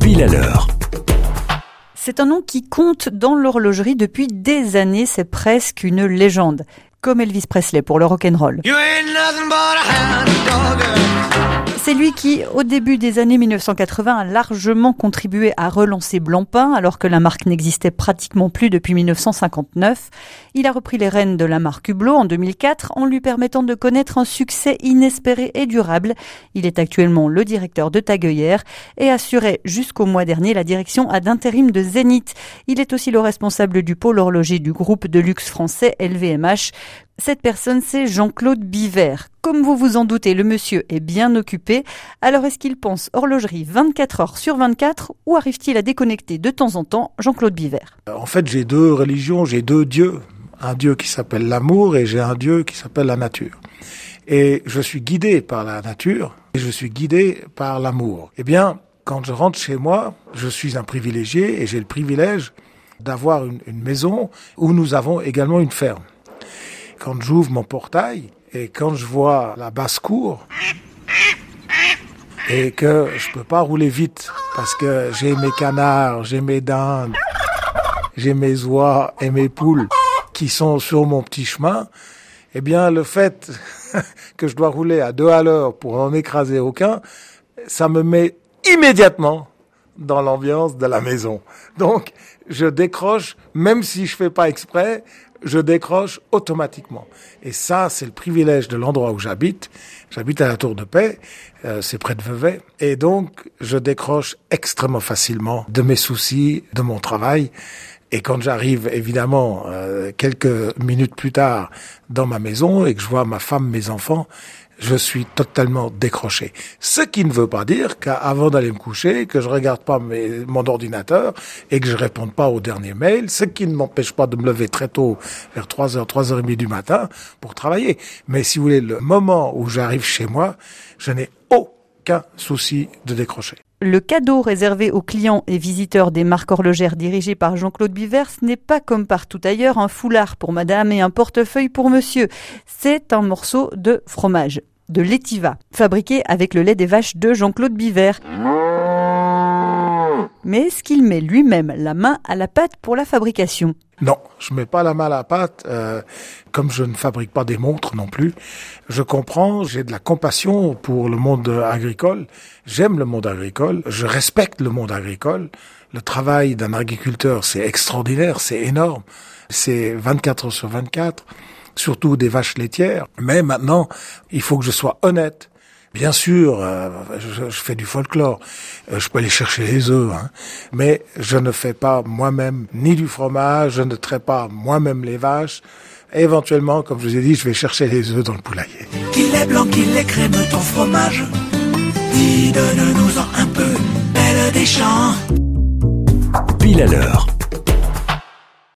Pile à l'heure. C'est un nom qui compte dans l'horlogerie depuis des années, c'est presque une légende. Comme Elvis Presley pour le rock'n'roll. C'est lui qui, au début des années 1980, a largement contribué à relancer Blancpain, alors que la marque n'existait pratiquement plus depuis 1959. Il a repris les rênes de la marque Hublot en 2004, en lui permettant de connaître un succès inespéré et durable. Il est actuellement le directeur de Tagueillère et assurait jusqu'au mois dernier la direction ad intérim de Zénith. Il est aussi le responsable du pôle horloger du groupe de luxe français LVMH. Cette personne, c'est Jean-Claude Bivert. Comme vous vous en doutez, le monsieur est bien occupé. Alors est-ce qu'il pense horlogerie 24 heures sur 24 ou arrive-t-il à déconnecter de temps en temps Jean-Claude Bivert? En fait, j'ai deux religions, j'ai deux dieux. Un dieu qui s'appelle l'amour et j'ai un dieu qui s'appelle la nature. Et je suis guidé par la nature et je suis guidé par l'amour. Eh bien, quand je rentre chez moi, je suis un privilégié et j'ai le privilège d'avoir une maison où nous avons également une ferme. Quand j'ouvre mon portail et quand je vois la basse-cour et que je peux pas rouler vite parce que j'ai mes canards, j'ai mes dindes, j'ai mes oies et mes poules qui sont sur mon petit chemin, eh bien le fait que je dois rouler à 2 à l'heure pour en écraser aucun, ça me met immédiatement dans l'ambiance de la maison. Donc je décroche, même si je fais pas exprès, je décroche automatiquement. Et ça, c'est le privilège de l'endroit où j'habite. J'habite à la Tour de Paix, c'est près de Vevey. Et donc, je décroche extrêmement facilement de mes soucis, de mon travail. Et quand j'arrive, évidemment, quelques minutes plus tard dans ma maison et que je vois ma femme, mes enfants, je suis totalement décroché. Ce qui ne veut pas dire qu'avant d'aller me coucher, que je regarde pas mon ordinateur et que je réponde pas aux derniers mails, ce qui ne m'empêche pas de me lever très tôt, vers 3h, 3h30 du matin, pour travailler. Mais si vous voulez, le moment où j'arrive chez moi, je n'ai aucun souci de décrocher. Le cadeau réservé aux clients et visiteurs des marques horlogères dirigées par Jean-Claude Bivert, ce n'est pas comme partout ailleurs un foulard pour madame et un portefeuille pour monsieur. C'est un morceau de fromage, de Letiva, fabriqué avec le lait des vaches de Jean-Claude Bivert. Mais est-ce qu'il met lui-même la main à la pâte pour la fabrication? Non, je mets pas la main à la pâte, comme je ne fabrique pas des montres non plus. Je comprends, j'ai de la compassion pour le monde agricole. J'aime le monde agricole, je respecte le monde agricole. Le travail d'un agriculteur, c'est extraordinaire, c'est énorme. C'est 24 heures sur 24, surtout des vaches laitières. Mais maintenant, il faut que je sois honnête. Bien sûr, je fais du folklore, je peux aller chercher les œufs, mais je ne fais pas moi-même ni du fromage, je ne traite pas moi-même les vaches. Et éventuellement, comme je vous ai dit, je vais chercher les œufs dans le poulailler. Qu'il est blanc, qu'il est crémeux ton fromage, dis donne-nous-en un peu, belle des champs. Pile à l'heure.